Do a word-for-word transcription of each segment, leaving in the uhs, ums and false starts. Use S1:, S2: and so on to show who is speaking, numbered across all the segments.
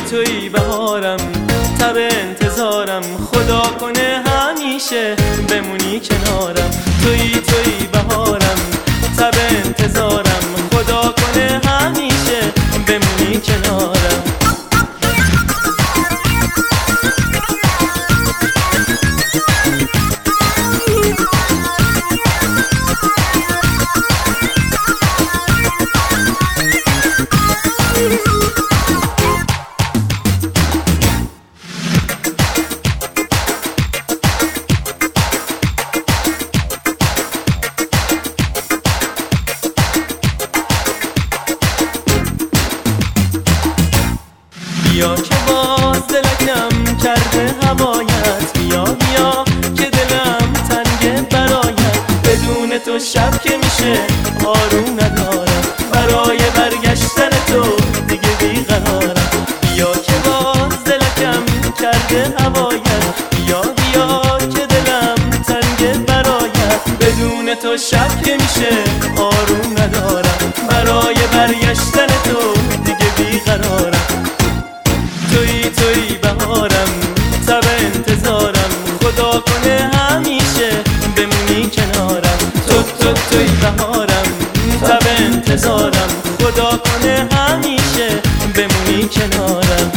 S1: تویی بهارم، تب انتظارم، خدا کنه همیشه بمونی کنارم. تویی تویی بهارم، تب انتظارم، خدا کنه همیشه بمونی کنارم. بیا که باز دلکم کرده هوایت، بیا بیا که دلم تنگه برایت. بدون تو شب که میشه آروم ندارم، برای برگشتن تو دیگه بیقرارم. بیا که باز دلکم کرده هوایت، بیا بیا که دلم تنگه برایت. بدون تو شب که میشه آروم ندارم، برای برگشتن تو دیگه بیقرارم. تویی تویی بهارم، تب انتظارم، خدا کنه همیشه بمونی کنارم. تو تو تویی بهارم، تب انتظارم، خدا کنه همیشه بمونی کنارم.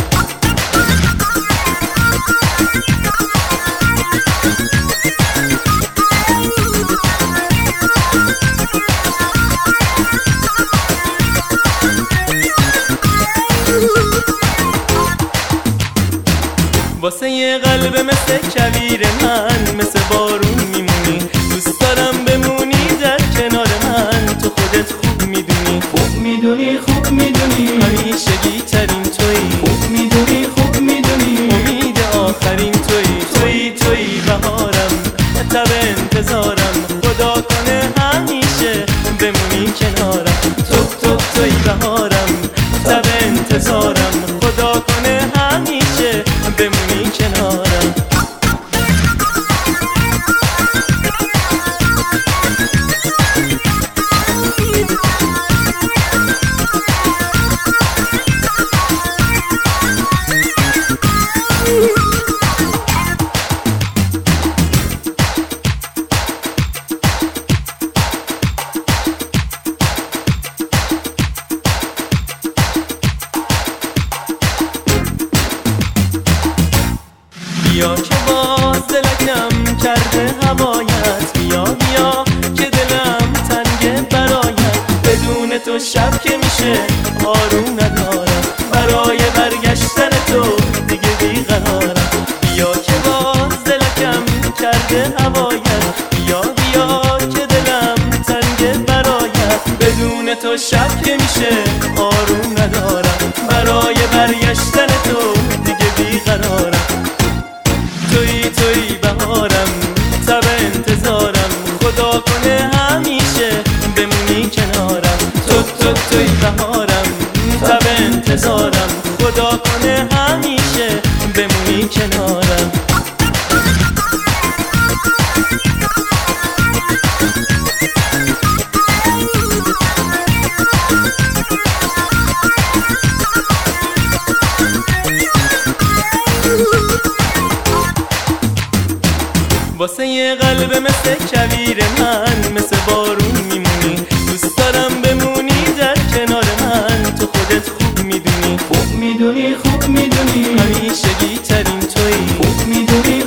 S1: واسه یه قلب مثل کویر من، مثل بارون میمونی. دوست دارم بمونی در کنار من، تو خودت خوب میدونی. خوب میدونی خوب میدونی همیشگی ترین تویی. خوب میدونی خوب میدونی امید آخرین تویی. تویی تویی بهارم، تب انتظارم، خدا کنه همیشه بمونی کنارم. تو تو تویی بهارم، تب انتظارم، خدا کنه همیشه بمونی کنارم. بیا که باز دلکم کرده هوایت، بیا بیا که دلم تنگه برایت. بدون تو شب که میشه آروم ندارم، برای برگشتن تو دیگه بیقرارم. بیا که باز دلکم کرده هوایت، بیا بیا که دلم تنگه برایت. بدون تو شب که میشه آروم ندارم، برای برگشتن تو دیگه بیقرارم. تویی تویی بهارم، تب انتظارم، خدا کنه همیشه بمونی کنارم. تو تو تویی بهارم، تب انتظارم، خدا کنه همیشه بمونی کنارم. واسه یه قلب مثل کویر من، مثل بارون میمونی. دوست دارم بمونی در کنار من، تو خودت خوب میدونی. خوب میدونی خوب میدونی همیشگی ترین تویی. خوب میدونی